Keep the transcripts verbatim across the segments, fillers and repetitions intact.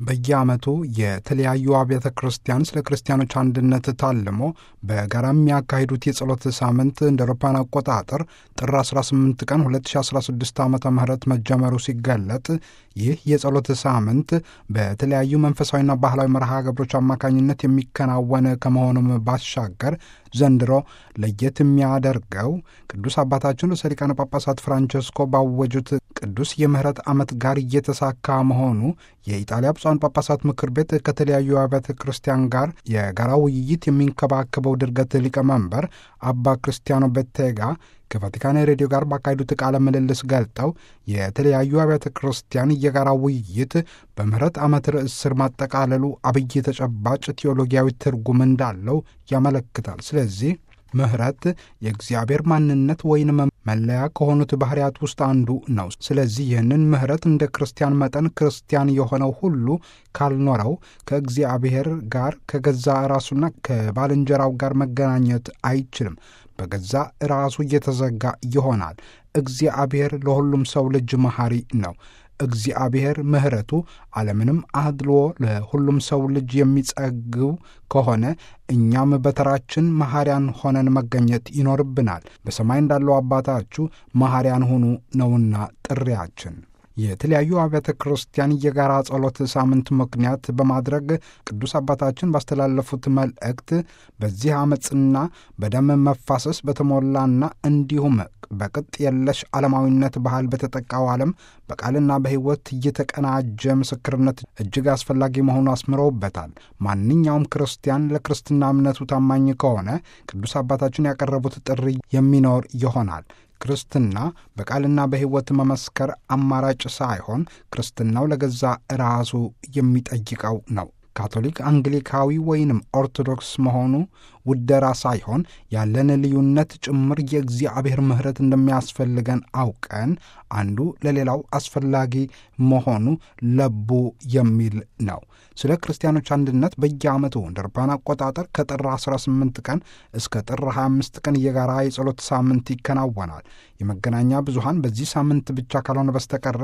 በየዓመቱ የተለያዩ አብያተ ክርስቲያን ስለ ክርስቲያኖች አንድነት ታልሞ በጋራ የሚያካሂዱት የጸሎት ሳምንት እንደ አውሮፓውያን አቆጣጠር ጥር አስራ ስምንት ቀን ሁለት ሺህ አስራ ስድስት ዓመተ ምህረት መጀመሩ ሲገለጥ ይህ የጸሎት ሳምንት በተለያዩ መንፈሳዊና ባህላዊ መርሃ ግብሮች አማካኝነት የሚከናወን ከመሆኑም ባሻገር ዘንድሮ ለየት የሚያደርገው ቅዱስ አባታችን ርዕሰ ሊቃነ ጳጳሳት ፍራንቸስኮ ባወጁት ቅዱስ የምህረት ዓመት ጋር እየተሳካ መሆኑ የኢጣሊያ ብፁዓን ጳጳሳት ምክር ቤት ከተለያዩ አብያተ ክርስቲያን ጋር የጋራ ውይይት የሚንከባከበው ድርገት ሊቀመንበር አባ ክርስቲያኖ ቤቴጋ ከቫቲካን ሬዲዮ ጋር ባካሄዱት ቃለ ምልልስ ገልጠው የተለያዩ አብያተ ክርስቲያን የጋራ ውይይት በምህረት ዓመት ርዕስ ስር ማጠቃለሉ አብይ ተጨባጭ ቴዎሎጊያዊ ትርጉም እንዳለው ያመለክታል። ስለዚህ ምህረት የእግዚአብሔር ማንነት ወይንም መለያ ከሆኑት ባህሪያት ውስጥ አንዱ ነው። ስለዚህ ይህንን ምህረት እንደ ክርስቲያን መጠን ክርስቲያን የሆነው ሁሉ ካልኖረው ከእግዚአብሔር ጋር ከገዛ ራሱና ከባልንጀራው ጋር መገናኘት አይችልም። በገዛ ራሱ እየተዘጋ ይሆናል። እግዚአብሔር ለሁሉም ሰው ልጅ መሐሪ ነው። እግዚአብሔር ምህረቱ ዓለምንም አድልዎ ለሁሉም ሰው ልጅ የሚጸግው ከሆነ እኛም በተራችን መሐሪያን ሆነን መገኘት ይኖርብናል። በሰማይ እንዳለው አባታችሁ መሐሪያን ሁኑ ነውና ጥሪያችን። የተለያዩ አብያተ ክርስቲያን የጋራ ጸሎት ሳምንት ምክንያት በማድረግ ቅዱስ አባታችን ባስተላለፉት መልእክት በዚህ ዓመፅና በደም መፋሰስ በተሞላና እንዲሁም በቅጥ የለሽ ዓለማዊነት ባህል በተጠቃው ዓለም በቃልና በሕይወት እየተቀናጀ ምስክርነት እጅግ አስፈላጊ መሆኑ አስምረውበታል። ማንኛውም ክርስቲያን ለክርስትና እምነቱ ታማኝ ከሆነ ቅዱስ አባታችን ያቀረቡት ጥሪ የሚኖር ይሆናል። ክርስትና በቃልና በሕይወት መመስከር አማራጭ ሳይሆን ክርስትናው ለገዛ ራሱ የሚጠይቀው ነው። ካቶሊክ፣ አንግሊካዊ ወይንም ኦርቶዶክስ መሆኑ ውደራ ሳይሆን ያለን ልዩነት ጭምር የእግዚአብሔር ምህረት እንደሚያስፈልገን አውቀን አንዱ ለሌላው አስፈላጊ መሆኑ ለቡ የሚል ነው። ስለ ክርስቲያኖች አንድነት በየዓመቱ እንደ አውሮፓውያን አቆጣጠር ከጥር አስራ ስምንት ቀን እስከ ጥር ሃያ አምስት ቀን የጋራ የጸሎት ሳምንት ይከናወናል። የመገናኛ ብዙሃን በዚህ ሳምንት ብቻ ካልሆነ በስተቀረ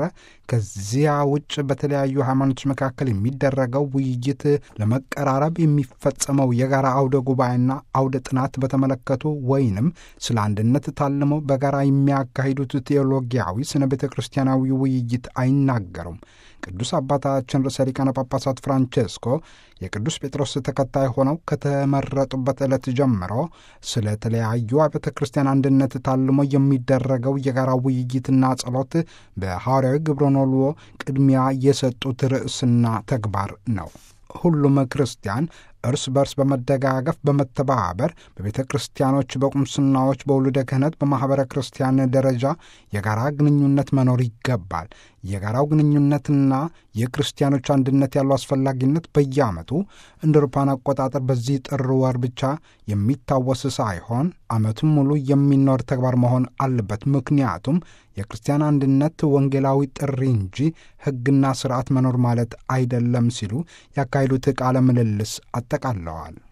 ከዚያ ውጭ በተለያዩ ሃይማኖቶች መካከል የሚደረገው ውይይት ለመቀራረብ የሚፈጸመው የጋራ አውደ ጉባኤና አውደ ጥናት በተመለከቱ ወይንም ስለ አንድነት ታልመው በጋራ የሚያካሂዱት ቴዎሎጊያዊ ስነ ቤተ ክርስቲያናዊ ውይይት አይናገሩም። ቅዱስ አባታችን ርዕሰ ሊቃነ ጳጳሳት ፍራንቸስኮ የቅዱስ ጴጥሮስ ተከታይ ሆነው ከተመረጡበት ዕለት ጀምሮ ስለ ተለያዩ አብያተ ክርስቲያን አንድነት ታልሞ የሚደረገው የጋራ ውይይትና ጸሎት በሐዋርያዊ ግብረ ኖልዎ ቅድሚያ የሰጡት ርዕስና ተግባር ነው። ሁሉም ክርስቲያን እርስ በርስ በመደጋገፍ በመተባበር በቤተ ክርስቲያኖች፣ በቁምስናዎች፣ በውሉደ ክህነት፣ በማኅበረ ክርስቲያን ደረጃ የጋራ ግንኙነት መኖር ይገባል። የጋራው ግንኙነትና የክርስቲያኖች አንድነት ያለው አስፈላጊነት በየዓመቱ እንደ አውሮፓውያን አቆጣጠር በዚህ ጥር ወር ብቻ የሚታወስ ሳይሆን ዓመቱን ሙሉ የሚኖር ተግባር መሆን አለበት። ምክንያቱም የክርስቲያን አንድነት ወንጌላዊ ጥሪ እንጂ ሕግና ሥርዓት መኖር ማለት አይደለም ሲሉ ያካሄዱት ቃለ ምልልስ አጠቃለዋል።